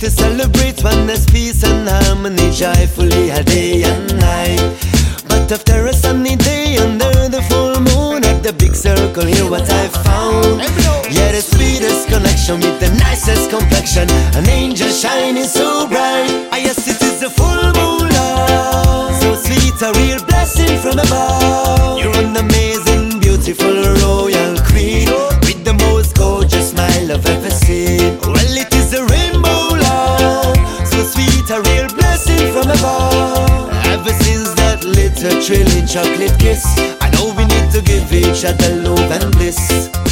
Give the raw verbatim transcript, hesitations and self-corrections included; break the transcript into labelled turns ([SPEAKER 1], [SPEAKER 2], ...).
[SPEAKER 1] to celebrate when there's peace and harmony joyfully all day and night. But after a sunny day under the full moon at the big circle, here what I found. Yeah, the sweetest connection with the nicest complexion, an angel shining so bright. I guess it is a full moon love, so sweet, a real blessing from above. You're an amazing, beautiful royal queen, with the most gorgeous smile I've ever seen. Well, it is a rainbow love, so sweet, a real blessing from above. Ever since that little thrilling chocolate kiss, I know we need to give each other love and bliss.